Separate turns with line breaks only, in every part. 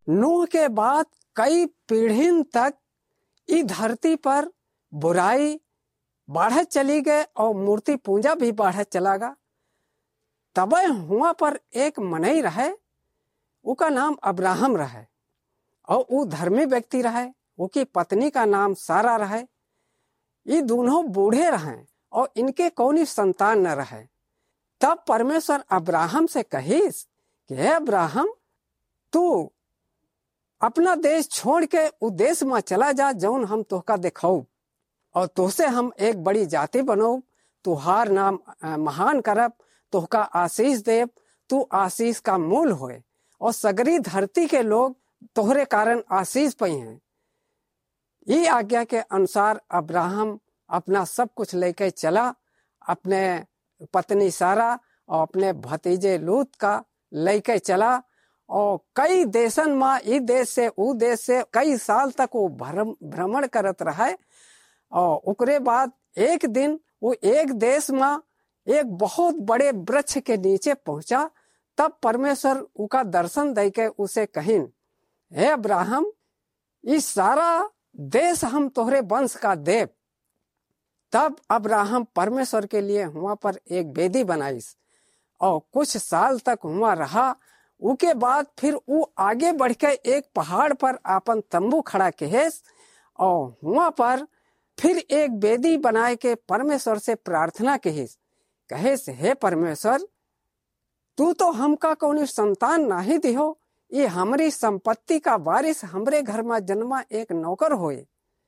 नूह के बाद कई पीढ़ियों तक इस धरती पर बुराई बढ़त चली गए और मूर्ति पूजा भी बढ़त चला गा। तब हुआ पर एक मनई रहे, उसका नाम अब्राहम रहे और वो धर्मी व्यक्ति रहे। उसकी पत्नी का नाम सारा रहे। ये दोनों बूढ़े रहे और इनके कौनी संतान न रहे। तब परमेश्वर अब्राहम से कहिस कि हे अब्राहम, तू अपना देश छोड़ के उस देश में चला जा जौन हम तोहका दिखाऊ, और तुझसे हम एक बड़ी जाति बनाऊ, तुहार नाम महान करब, तोहका आशीष देव, तू आशीष का मूल होए और सगरी धरती के लोग तोहरे कारण आशीष पाई हैं। ये आज्ञा के अनुसार अब्राहम अपना सब कुछ लेके चला, अपने पत्नी सारा और अपने भतीजे लूत का लेके चला और कई देशन में इस देश से उ देश से कई साल तक वो भ्रमण करत रहे। और उसके बाद एक दिन वो एक देश में एक बहुत बड़े वृक्ष के नीचे पहुंचा। तब परमेश्वर उसका दर्शन देके उसे कहिन, हे अब्राहम, इस सारा देश हम तोहरे वंश का देव। तब अब्राहम परमेश्वर के लिए वहां पर एक वेदी बनाईस और कुछ साल तक वहां रहा। उसके बाद फिर वो आगे बढ़ के एक पहाड़ पर अपन तंबू खड़ा कहेस और वहां पर फिर एक वेदी बनाए के परमेश्वर से प्रार्थना कहेस, हे परमेश्वर, तू तो हमका कौनी संतान नहीं दिहो, ये हमारी संपत्ति का वारिस हमरे घर में जन्मा एक नौकर होए।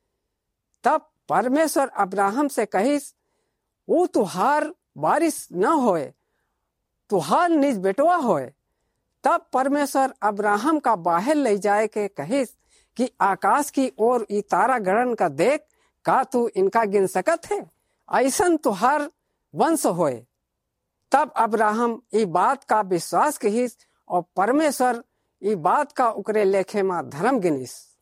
तब परमेश्वर अब्राहम से कहिस, वो तुहार वारिस न होए, तुहार निज बेटवा होए। तब परमेश्वर अब्राहम का बाहर ले जाए के कहिस कि आकाश की ओर ई तारा गणन का देख, का तू इनका गिन सकत है, ऐसन तुहार वंश होए। तब अब्राहम ई बात का विश्वास कहिस और परमेश्वर ई बात का उकरे लेखे में धर्म गिनिस।